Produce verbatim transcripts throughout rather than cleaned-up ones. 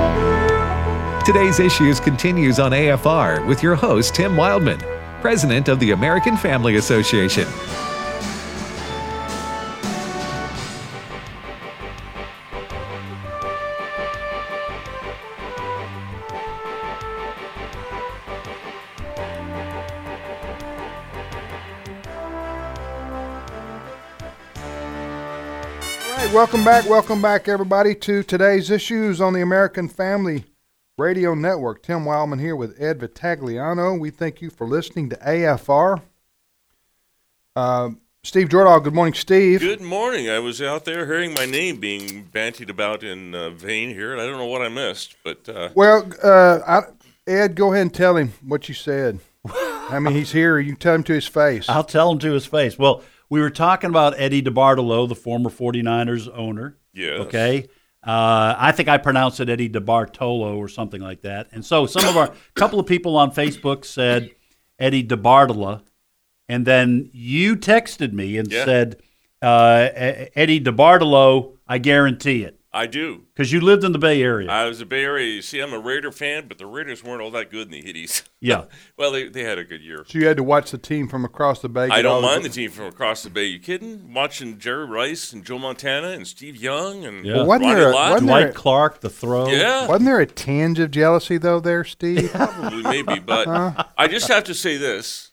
Today's Issues continues on A F R with your host, Tim Wildman, President of the American Family Association. Welcome back, welcome back, everybody, to today's Issues on the American Family Radio Network. Tim Wildman here with Ed Vitagliano. We thank you for listening to A F R. Uh, Steve Jordahl, good morning, Steve. Good morning. I was out there hearing my name being bantied about in uh, vain here, and I don't know what I missed. But uh, Well, uh, I, Ed, go ahead and tell him what you said. I mean, he's here. You tell him to his face. I'll tell him to his face. Well, we were talking about Eddie DeBartolo, the former forty-niners owner. Yes. Okay. Uh, I think I pronounced it Eddie DeBartolo or something like that. And so some of our couple of people on Facebook said Eddie DeBartola, and then you texted me and Yeah. said uh, Eddie DeBartolo. I guarantee it. I do. Because you lived in the Bay Area. I was a Bay Area. You see, I'm a Raider fan, but the Raiders weren't all that good in the Hitties. Yeah. Well, they, they had a good year. So you had to watch the team from across the bay. I get all don't mind the team from across the bay. You kidding? Watching Jerry Rice and Joe Montana and Steve Young and Yeah. Well, wasn't Ronnie there a- Lott. wasn't Dwight there- Clark, the throw. Yeah, Wasn't there a tinge of jealousy, though, there, Steve? probably, maybe. But I just have to say this,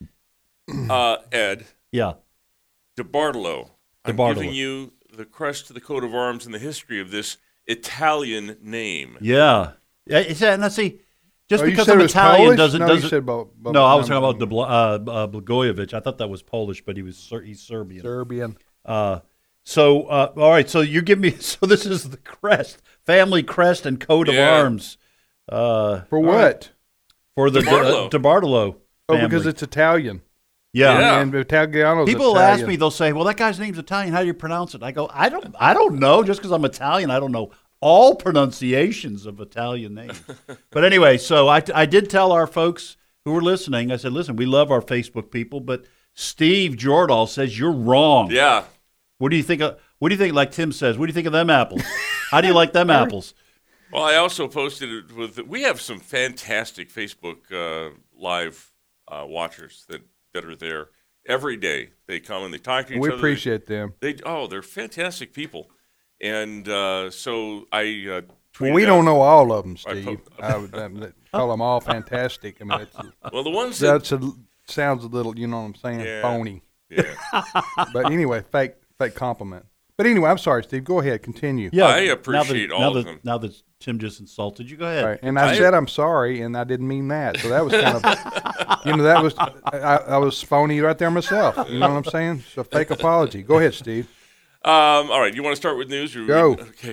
uh, Ed Yeah. DeBartolo. I'm DeBartolo. giving you the crest to the coat of arms and the history of this Italian name. Yeah. Yeah. It's, and let's see, just Oh, you because said I'm it was Italian Polish? doesn't No, you doesn't. said Bo- Bo- no, I was no, talking about Debla- uh, uh, Blagojevich. I thought that was Polish, but he was Ser- he's Serbian. Serbian. Uh, so uh, all right. So you give me. So this is the crest, family crest and coat Yeah. of arms. Uh, For what? for the DeBartolo. De, uh, DeBartolo Oh, family. because it's Italian. yeah. Yeah. And Vitagliano's People Italian. ask me, they'll say, "Well, that guy's name's Italian. How do you pronounce it?" I go, "I don't, I don't know. Just because I'm Italian, I don't know all pronunciations of Italian names." But anyway, so I, I did tell our folks who were listening. I said, "Listen, we love our Facebook people, but Steve Jordahl says you're wrong. Yeah. What do you think? Of, what do you think? Like Tim says, what do you think of them apples? How do you like them apples?" Well, I also posted it with. We have some fantastic Facebook uh, live uh, watchers that, that are there every day. They come and they talk to each We other. appreciate them. They oh, they're fantastic people, and uh, so I. Uh, Well, tweeted we out- don't know all of them, I Steve. po- I would um, call them all fantastic. I mean, it's, Well, the ones that that's a, sounds a little, you know what I'm saying, Yeah. phony. yeah, But anyway, fake fake compliment. But anyway, I'm sorry, Steve. Go ahead, continue. Yeah, I now appreciate that, all now of that, them. Now that Tim just insulted you, go ahead. Right. And I, I- said I'm sorry, and I didn't mean that. So that was kind of, you know, that was I, I was phony right there myself. You know what I'm saying? So fake apology. Go ahead, Steve. Um, all right, you want to start with news? Or Go. Okay.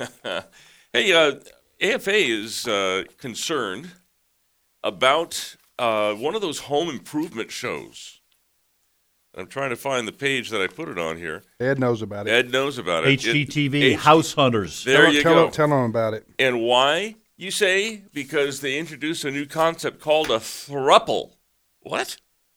Hey, uh, A F A is uh, concerned about uh, one of those home improvement shows. I'm trying to find the page that I put it on here. Ed knows about it. Ed knows about it. H G T V, It- H- House Hunters. There tell, you tell, go. Tell him about it. And why, you say? Because they introduced a new concept called a thruple. What?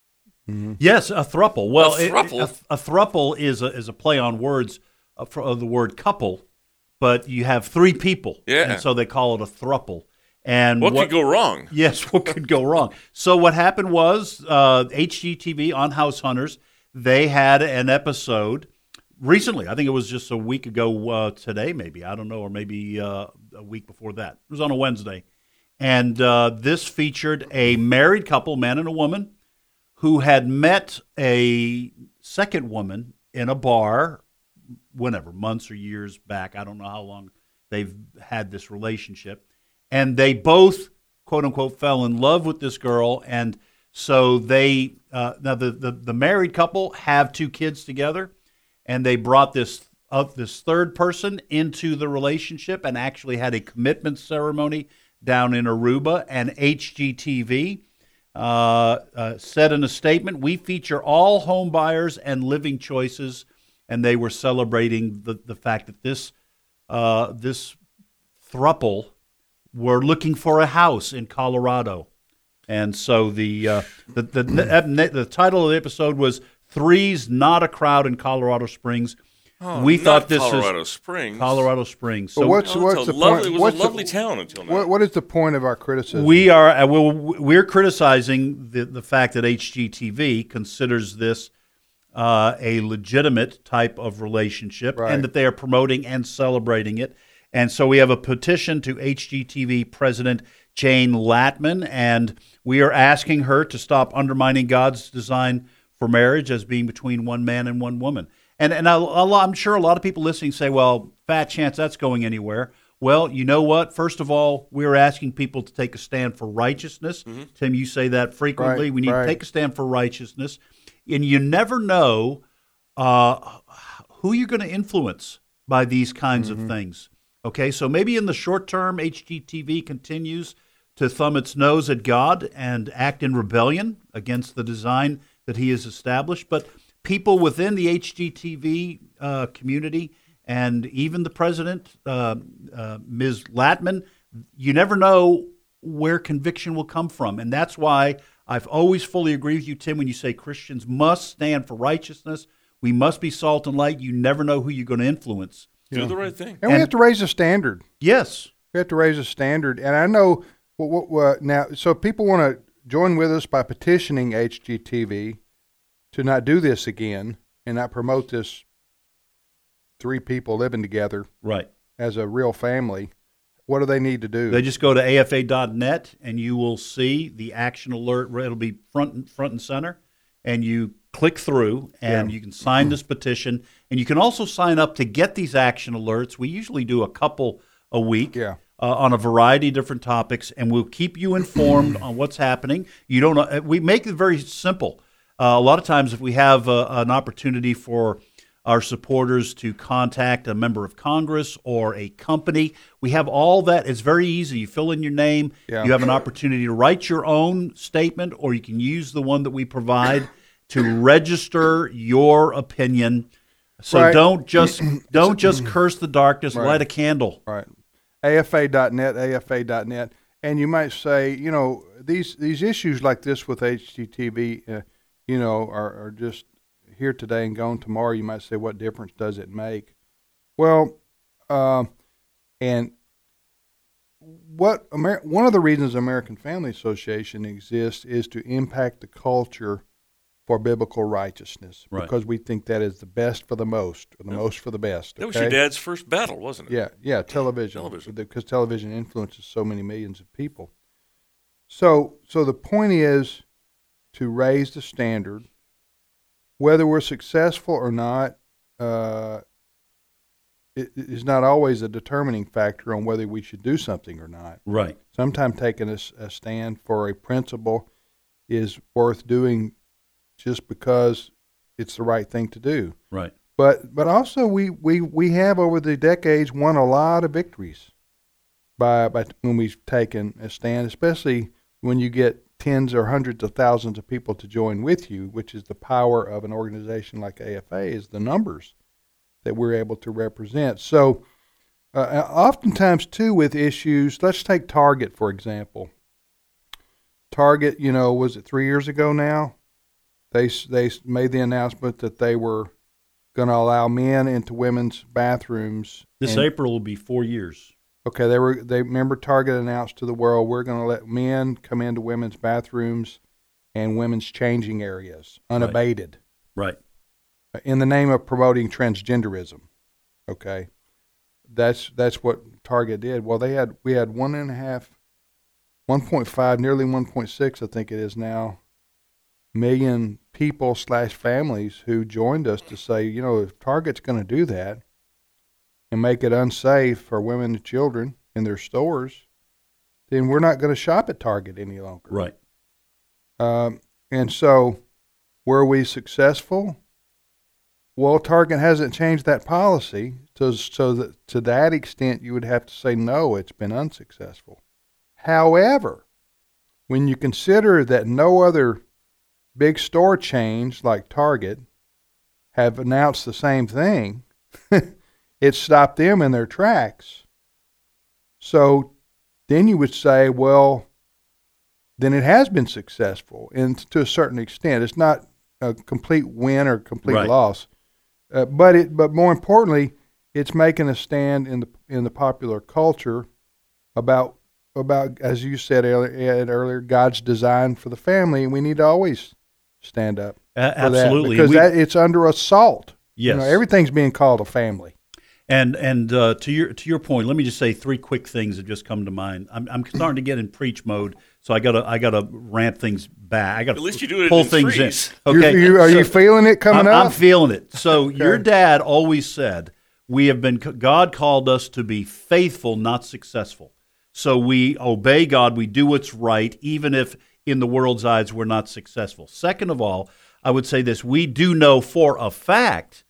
Yes, a thruple. Well, A it- thruple? a, a thruple is a, is a play on words of, fr- of the word couple, but you have three people. Yeah. And so they call it a thruple. And What, could go wrong? Yes, what could go wrong? So what happened was uh, H G T V on House Hunters, they had an episode recently. I think it was just a week ago uh, today, maybe. I don't know, or maybe uh, a week before that. It was on a Wednesday. And uh, this featured a married couple, man and a woman, who had met a second woman in a bar whenever, months or years back. I don't know how long they've had this relationship. And they both, quote unquote, fell in love with this girl. And so they, uh, now the, the, the married couple have two kids together, and they brought this uh, this third person into the relationship and actually had a commitment ceremony down in Aruba. And H G T V uh, uh, said in a statement, "We feature all home buyers and living choices," and they were celebrating the, the fact that this uh, this throuple were looking for a house in Colorado. And so the uh, the, the the title of the episode was "Three's Not a Crowd in Colorado Springs." Oh, we not thought this Colorado is Springs. Colorado Springs. But So what's Oh, it's what's a the lovely, point? It was what's a the- lovely town until now. What, what is the point of our criticism? we are uh, well, we're criticizing the the fact that H G T V considers this uh, a legitimate type of relationship, Right. and that they are promoting and celebrating it. And so we have a petition to H G T V President Jane Latman, and we are asking her to stop undermining God's design for marriage as being between one man and one woman. And and I, I'm sure a lot of people listening say, well, fat chance that's going anywhere. Well, you know what? First of all, we're asking people to take a stand for righteousness. Mm-hmm. Tim, you say that frequently. Right, we need right. to take a stand for righteousness. And you never know uh, who you're going to influence by these kinds Mm-hmm. of things. Okay, so maybe in the short term, H G T V continues to thumb its nose at God and act in rebellion against the design that he has established. But people within the H G T V uh, community and even the president, uh, uh, Miz Latman, you never know where conviction will come from. And that's why I've always fully agreed with you, Tim, when you say Christians must stand for righteousness. We must be salt and light. You never know who you're going to influence. Do the right thing. and we and- have to raise the standard. Yes. We have to raise the standard. And I know what, what, what now. So people want to join with us by petitioning H G T V to not do this again and not promote this three people living together Right. as a real family. What do they need to do? They just go to A F A dot net and you will see the action alert. It'll be front and, front and center. And you click through and Yeah. you can sign this petition. And you can also sign up to get these action alerts. We usually do a couple a week. Yeah. Uh, on a variety of different topics, and we'll keep you informed on what's happening. You don't know. We make it very simple. Uh, a lot of times, if we have uh, an opportunity for our supporters to contact a member of Congress or a company, we have all that. It's very easy. You fill in your name. Yeah. You have an opportunity to write your own statement, or you can use the one that we provide to register your opinion. So Right. don't just don't just curse the darkness. Right. Light a candle. Right. A F A dot net, A F A dot net. And you might say, you know, these these issues like this with H G T V, uh, you know, are, are just here today and gone tomorrow. You might say, what difference does it make? Well, uh, and what Amer- one of the reasons American Family Association exists is to impact the culture for biblical righteousness, Right. because we think that is the best for the most, or the Yep. most for the best. That was okay? your dad's first battle, wasn't it? Yeah, yeah, television. Television. Because television influences so many millions of people. So, so the point is to raise the standard. Whether we're successful or not, uh, it it is not always a determining factor on whether we should do something or not. Right. Sometimes taking a, s- a stand for a principle is worth doing just because it's the right thing to do. Right. But but also we, we, we have over the decades won a lot of victories by by when we've taken a stand, especially when you get tens or hundreds of thousands of people to join with you, which is the power of an organization like A F A, is the numbers that we're able to represent. So uh, oftentimes too with issues, let's take Target for example. Target, you know, was it three years ago now? They they made the announcement that they were going to allow men into women's bathrooms. This and- April will be four years. Okay, they were. They remember Target announced to the world, we're going to let men come into women's bathrooms and women's changing areas unabated, Right. in the name of promoting transgenderism. Okay, that's that's what Target did. Well, they had we had one and a half, one point five, nearly one point six, I think it is now, million people slash families who joined us to say, you know, if Target's going to do that and make it unsafe for women and children in their stores, then we're not going to shop at Target any longer. Right. Um, and so, were we successful? Well, Target hasn't changed that policy, so, so that to that extent, you would have to say no, it's been unsuccessful. However, when you consider that no other big store chains like Target have announced the same thing, it stopped them in their tracks. So then you would say, well, then it has been successful, and to a certain extent. It's not a complete win or complete Right. loss. uh, but it but more importantly, it's making a stand in the in the popular culture about about as you said earlier, Ed, earlier God's design for the family, and we need to always stand up A- for absolutely. that because We- that it's under assault. Yes. You know, everything's being called a family. And and uh, to your to your point, let me just say three quick things that just come to mind. I'm I'm starting to get in preach mode, so I gotta I gotta ramp things back. I gotta At least you do it pull in things threes. in. Okay, You, you, are so you feeling it coming I'm, up? I'm feeling it. So your dad always said we have been God called us to be faithful, not successful. So we obey God, we do what's right, even if in the world's eyes we're not successful. Second of all, I would say this: we do know for a fact.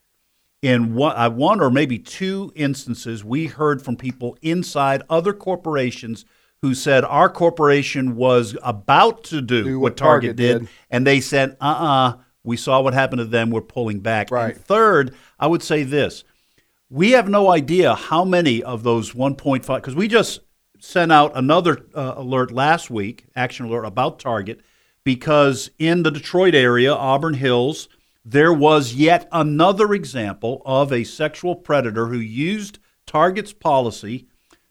In one, uh, one or maybe two instances, we heard from people inside other corporations who said our corporation was about to do, Do what, what Target, Target did, did. and they said, uh-uh, we saw what happened to them, we're pulling back. Right. And third, I would say this. We have no idea how many of those one point five, because we just sent out another uh, alert last week, action alert about Target, because in the Detroit area, Auburn Hills, there was yet another example of a sexual predator who used Target's policy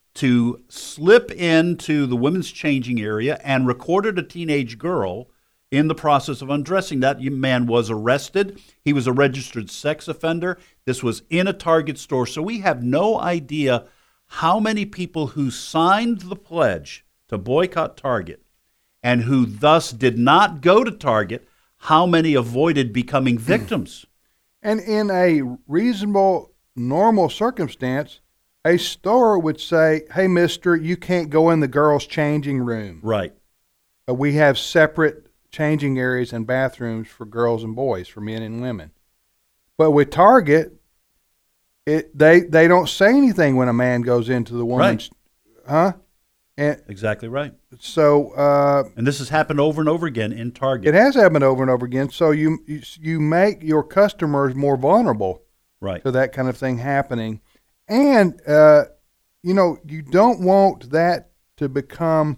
to slip into the women's changing area and recorded a teenage girl in the process of undressing. That man was arrested. He was a registered sex offender. This was in a Target store. So we have no idea how many people who signed the pledge to boycott Target and who thus did not go to Target, how many avoided becoming victims. And in a reasonable, normal circumstance, a store would say, hey, mister, you can't go in the girls' changing room. Right. Uh, we have separate changing areas and bathrooms for girls and boys, for men and women. But with Target, it they, they don't say anything when a man goes into the woman's, huh? And Exactly right. so uh, And this has happened over and over again in Target. it has happened over and over again. So you, you you make your customers more vulnerable Right. to that kind of thing happening. And, uh, you know, you don't want that to become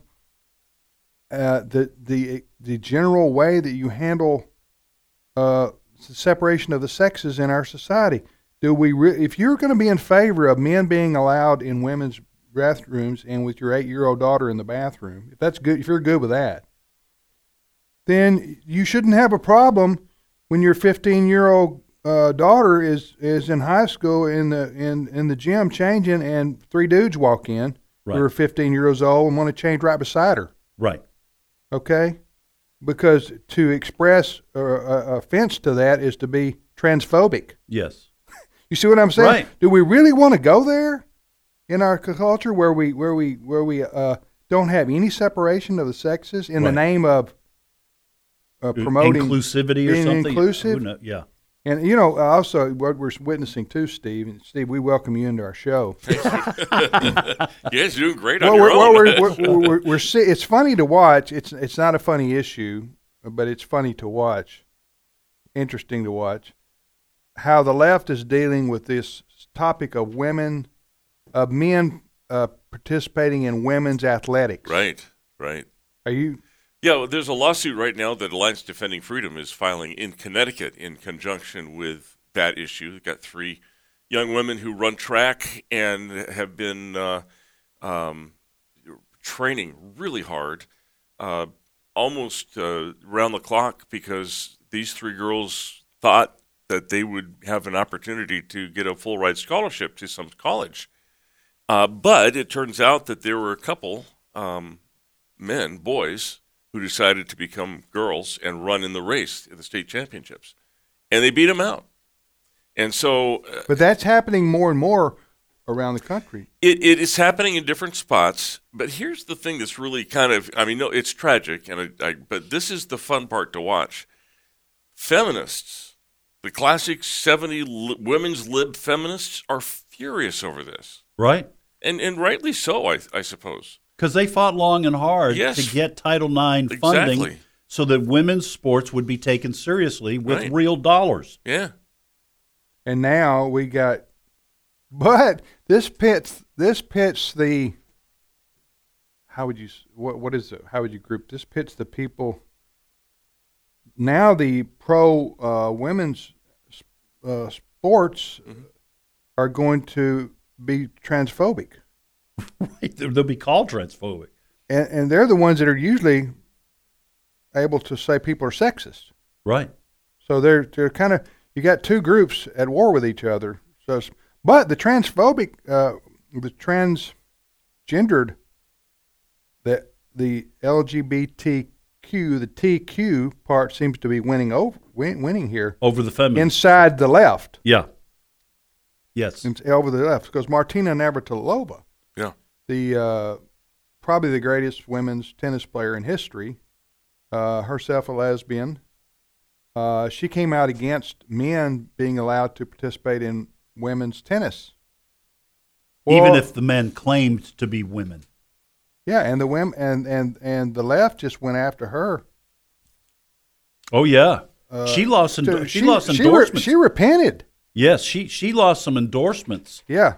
uh, the the the general way that you handle uh, the separation of the sexes in our society. Do we? Re- if you're going to be in favor of men being allowed in women's bathrooms and with your eight-year-old daughter in the bathroom, if that's good, if you're good with that, then you shouldn't have a problem when your fifteen-year-old uh, daughter is, is in high school in the in, in the gym changing, and three dudes walk in Right. who are fifteen years old and want to change right beside her. Right. Okay, because to express uh, a offense to that is to be transphobic. Yes. You see what I'm saying? Right. Do we really want to go there in our c- culture where we where we where we uh, don't have any separation of the sexes in the Right. name of uh, promoting inclusivity or being something? inclusive? Who know- Yeah. And you know, also what we're witnessing too, Steve. And Steve, we welcome you into our show. You guys are doing great on well, your we're, well, own. we're, we're, we're, we're see, it's funny to watch. It's it's not a funny issue, but it's funny to watch. Interesting to watch how the left is dealing with this topic of women, of men uh, participating in women's athletics. Right, right. Are you? Yeah, well, there's a lawsuit right now that Alliance Defending Freedom is filing in Connecticut in conjunction with that issue. They've got three young women who run track and have been uh, um, training really hard, uh, almost uh, round the clock, because these three girls thought that they would have an opportunity to get a full ride scholarship to some college. Uh, but it turns out that there were a couple um, men, boys, who decided to become girls and run in the race in the state championships. And they beat them out. And so uh, But that's happening more and more around the country. it, it is happening in different spots. But here's the thing that's really kind of, I mean, no, it's tragic, and I, I, but this is the fun part to watch. Feminists, the classic seventy li- women's lib feminists, are furious over this. Right. And and rightly so, I, I suppose. Because they fought long and hard Yes. to get Title nine funding Exactly. so that women's sports would be taken seriously with Right. real dollars. Yeah. And now we got, but this pits this pits the. How would you what what is it? How would you group this? Pits the people. Now the pro uh, women's uh, sports are going to be transphobic. Right. They'll be called transphobic. And, and they're the ones that are usually able to say people are sexist. Right. So they're they're kind of, you got two groups at war with each other. So, it's- but the transphobic, uh, the transgendered, the the L G B T Q, the T Q part seems to be winning over, win, winning here Over the feminine. inside the left, Yeah. Yes. in- over the left, because Martina Navratilova, Yeah. the uh, probably the greatest women's tennis player in history, uh, herself a lesbian. Uh, she came out against men being allowed to participate in women's tennis. Even Well, if the men claimed to be women. yeah, and the women and, and, and the left just went after her. Oh yeah. Uh, she lost. So Endo- she, lost she, re- endorsements. she repented. yes. She she lost some endorsements. Yeah.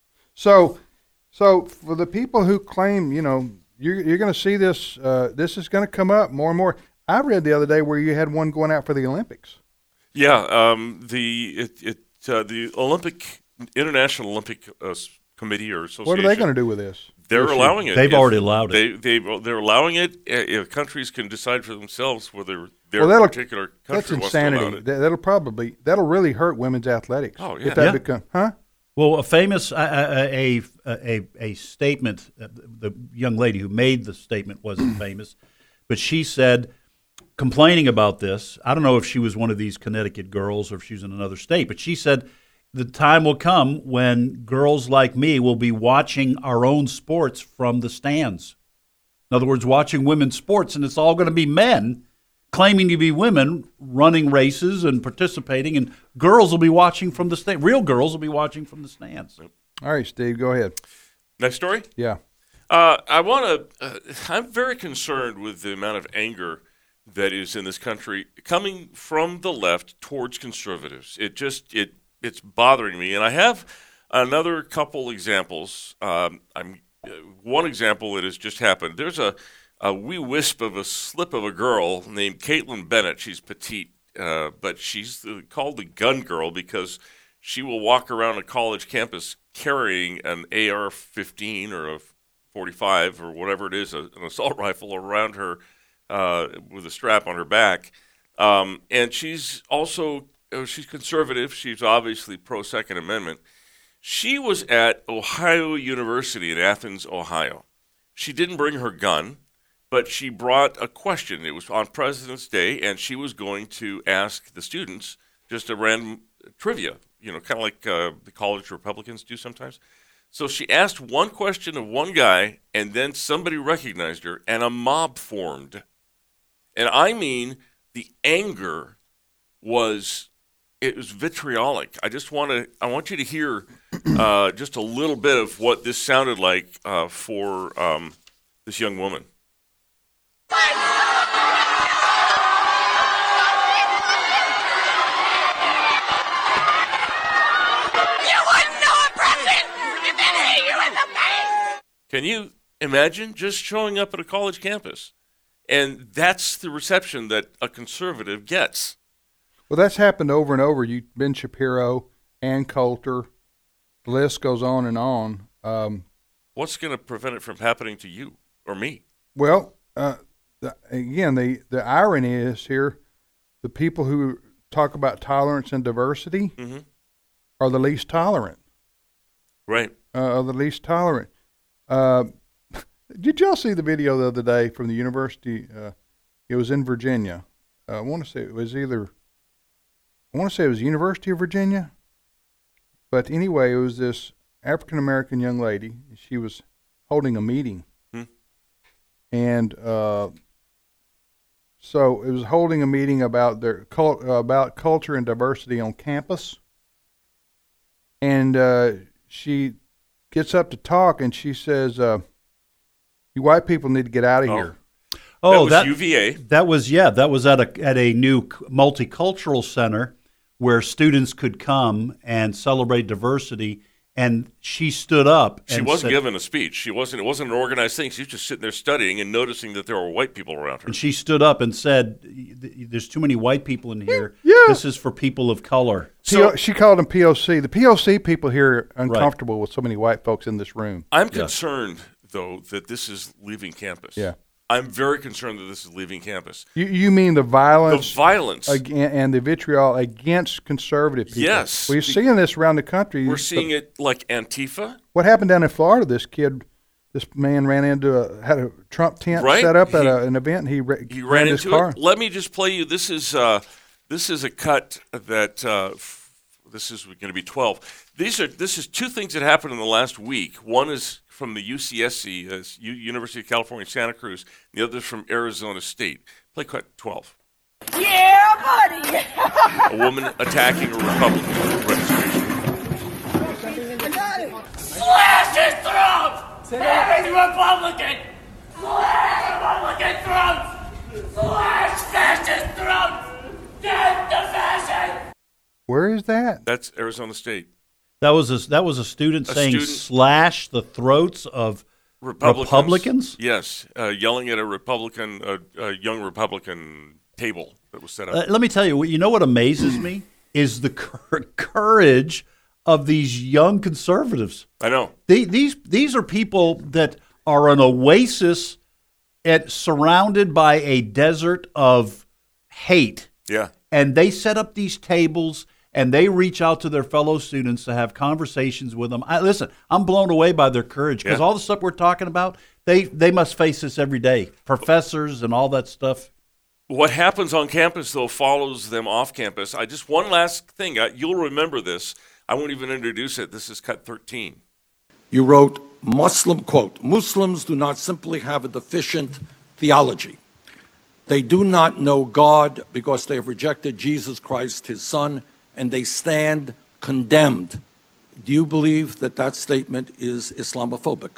So, so for the people who claim, you know, you're you're going to see this. Uh, this is going to come up more and more. I read the other day where you had one going out for the Olympics. Yeah, um, the it, it uh, the Olympic International Olympic uh, s- Committee or Association. What are they going to do with this? They're issue? allowing it. They've If already allowed it. They they they're allowing it. uh, If countries can decide for themselves whether their Well, that'll- particular That's country wants to allow insanity. it. That, that'll probably that'll really hurt women's athletics. Oh, yeah. If that Yeah. become, huh? Well, a famous uh, a, a a a statement. Uh, the young lady who made the statement wasn't famous, but she said, complaining about this. I don't know if she was one of these Connecticut girls or if she was in another state, but she said the time will come when girls like me will be watching our own sports from the stands. In other words, watching women's sports, and it's all going to be men claiming to be women running races and participating, and girls will be watching from the stand. Real girls will be watching from the stands. All right, Steve, go ahead. Next story. Yeah. Uh, I want to. Uh, I'm very concerned with the amount of anger that is in this country coming from the left towards conservatives. It just it it's bothering me, and I have another couple examples. Um, I'm uh, one example that has just happened. There's a a wee wisp of a slip of a girl named Caitlin Bennett. She's petite, uh, but she's the, called the gun girl because she will walk around a college campus carrying an A R fifteen or a forty-five or whatever it is, a, an assault rifle around her uh, with a strap on her back. Um, and she's also, uh, she's conservative. She's obviously pro-Second Amendment. She was at Ohio University in Athens, Ohio. She didn't bring her gun, but she brought a question. It was on President's Day, and she was going to ask the students just a random trivia, you know, kind of like uh, the college Republicans do sometimes. So she asked one question of one guy, and then somebody recognized her, and a mob formed. And I mean, the anger was, it was vitriolic. I just want to, I want you to hear uh, just a little bit of what this sounded like uh, for um, this young woman. Can you imagine just showing up at a college campus? And that's the reception that a conservative gets. Well, that's happened over and over. You Ben Shapiro, Ann Coulter, the list goes on and on. Um, What's going to prevent it from happening to you or me? well, uh, the, again, the, the irony is here, the people who talk about tolerance and diversity Mm-hmm. are the least tolerant. Right. Uh, are the least tolerant. Uh, did y'all see the video the other day from the university? Uh, it was in Virginia. Uh, I want to say it was either, I want to say it was University of Virginia. But anyway, it was this African-American young lady. She was holding a meeting. Hmm. And uh, so it was holding a meeting about their cult, uh, about culture and diversity on campus. And uh, she gets up to talk, and she says, uh, "You white people need to get out of Oh. here." Oh, that was U V A. That was yeah. That was at a at a new multicultural center where students could come and celebrate diversity And she stood up. She and wasn't said, giving a speech. She wasn't. It wasn't an organized thing. She was just sitting there studying and noticing that there were white people around her. And she stood up and said, "There's too many white people in here. Yeah. This is for people of color." P O, So- she called them P O C. The P O C people here are uncomfortable with so many white folks in this room. I'm concerned, though, that this is leaving campus. Yeah. I'm very concerned that this is leaving campus. You, you mean the The violence violence. ag- and the vitriol against conservative people? Yes. We're seeing this around the country. We're seeing it like Antifa. What happened down in Florida? This kid, this man ran into a had a Trump tent Right. set up at He- a, an event. And he, ra- He ran his into car. it. Let me just play you. This is uh, this is a cut that uh, f- this is going to be twelve. These are this is two things that happened in the last week. One is from the U C S C, uh, U- University of California, Santa Cruz. The other is from Arizona State. Play cut twelve. Yeah, buddy. A woman attacking a Republican registration. Slash his throat. Every Republican. Slash Republican throats. Slash fascist throats. Death to fashion. Where is that? That's Arizona State. That was a, that was a student A saying, student- "Slash the throats of Republicans. Republicans?" Yes, uh, yelling at a Republican, uh, a young Republican table that was set up. Uh, let me tell you, you know what amazes me is the cur- courage of these young conservatives. I know. They, these these are people that are an oasis at surrounded by a desert of hate, Yeah. and they set up these tables and they reach out to their fellow students to have conversations with them. I, listen, I'm blown away by their courage because Yeah. all the stuff we're talking about, they they must face this every day. Professors and all that stuff. What happens on campus, though, follows them off campus. I just one last thing. I, you'll remember this. I won't even introduce it. This is cut thirteen. You wrote, Muslim, quote, Muslims do not simply have a deficient theology. They do not know God because they have rejected Jesus Christ, his son, and they stand condemned. Do you believe that that statement is Islamophobic?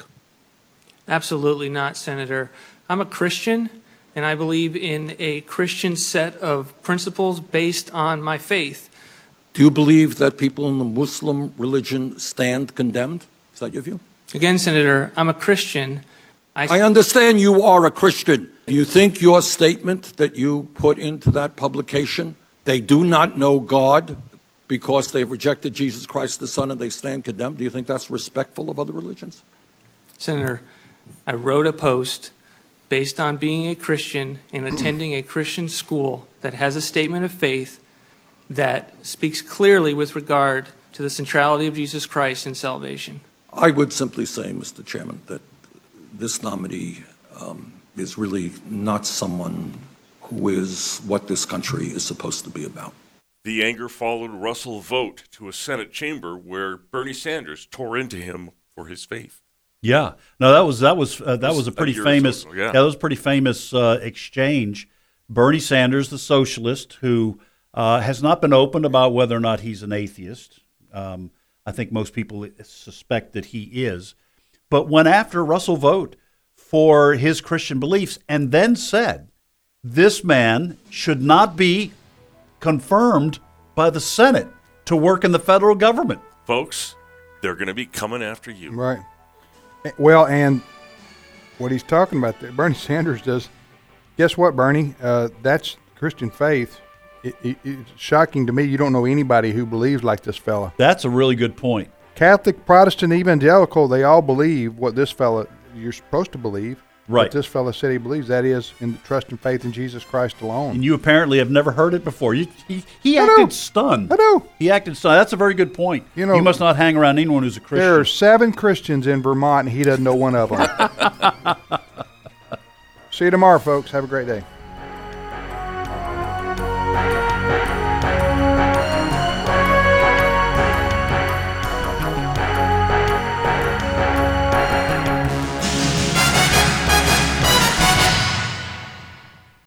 Absolutely not, Senator. I'm a Christian, and I believe in a Christian set of principles based on my faith. Do you believe that people in the Muslim religion stand condemned? Is that your view? Again, Senator, I'm a Christian. I understand you are a Christian. Do you think your statement that you put into that publication, they do not know God because they've rejected Jesus Christ the Son and they stand condemned, do you think that's respectful of other religions? Senator, I wrote a post based on being a Christian and attending a Christian school that has a statement of faith that speaks clearly with regard to the centrality of Jesus Christ in salvation. I would simply say, Mister Chairman, that this nominee um, is really not someone who is what this country is supposed to be about. The anger followed Russell Vogt to a Senate chamber where Bernie Sanders tore into him for his faith. Yeah, no, that was that was uh, that This was a is a pretty year or famous. so ago, yeah. that was a pretty famous uh, exchange. Bernie Sanders, the socialist, who uh, has not been open about whether or not he's an atheist. Um, I think most people suspect that he is, but went after Russell Vogt for his Christian beliefs, and then said, "This man should not be confirmed by the Senate to work in the federal government." Folks, they're going to be coming after you. Right. Well, and what he's talking about there, Bernie Sanders does. Guess what, Bernie? Uh, that's Christian faith. It, it, it's shocking to me you don't know anybody who believes like this fella. That's a really good point. Catholic, Protestant, evangelical, they all believe what this fella, you're supposed to believe. Right. What this fella said he believes, that is in trust and faith in Jesus Christ alone. And you apparently have never heard it before. You, he he I acted know. stunned. I know. He acted stunned. That's a very good point. You know- you must not hang around anyone who's a Christian. There are seven Christians in Vermont, and he doesn't know one of them. See you tomorrow, folks. Have a great day.